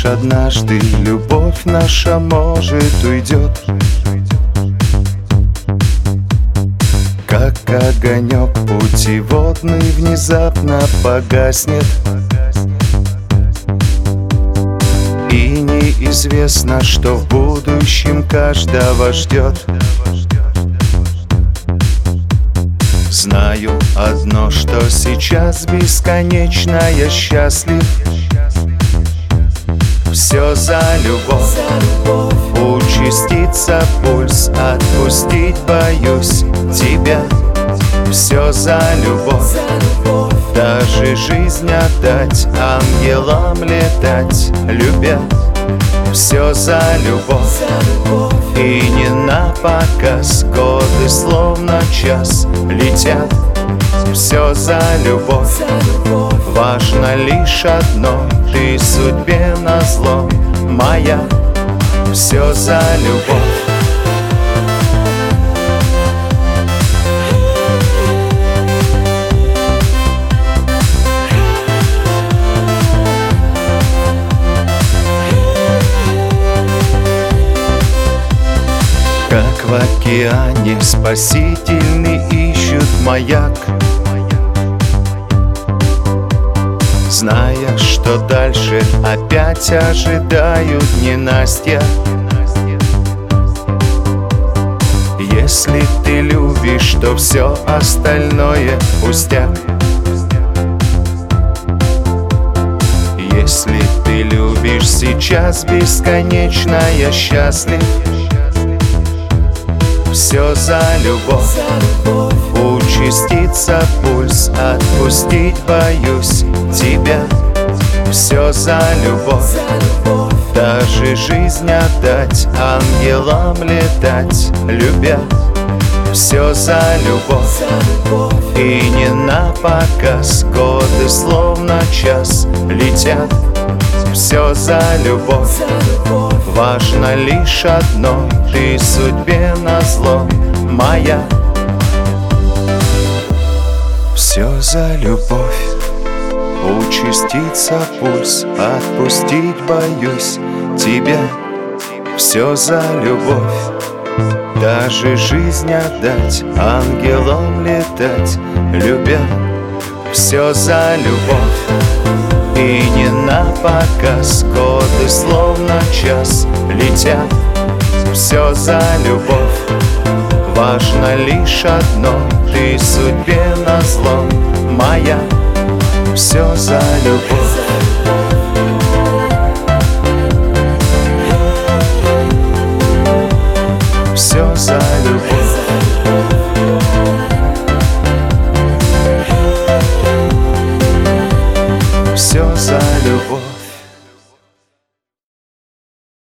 лишь однажды любовь наша, может, уйдет, как огонек путеводный внезапно погаснет. И неизвестно, что в будущем каждого ждет. Знаю одно, что сейчас бесконечно я счастлив. Все за любовь, участится пульс, отпустить боюсь тебя. Все за любовь, даже жизнь отдать, ангелам летать, любя. Все за любовь, и не напоказ, годы словно час летят. Все за любовь, важно лишь одно, ты судьбе назло моя. Все за любовь. Как в океане спасительный ищут маяк, зная, что дальше опять ожидают ненастья. Если ты любишь, то все остальное пустяк. Если ты любишь сейчас бесконечно, я счастлив. Все за любовь, участится пульс, отпустить боюсь тебя. Все за любовь, даже жизнь отдать, ангелам летать, любя. Все за любовь, и не напоказ, годы словно час летят. Все за любовь, важно лишь одно, ты судьбе назло моя. Все за любовь, участится пульс, отпустить боюсь тебя. Все за любовь, даже жизнь отдать, ангелам летать, любя. Все за любовь, и не напоказ, годы словно час летят. Все за любовь, важно лишь одно, ты судьбе назло моя. Все за любовь.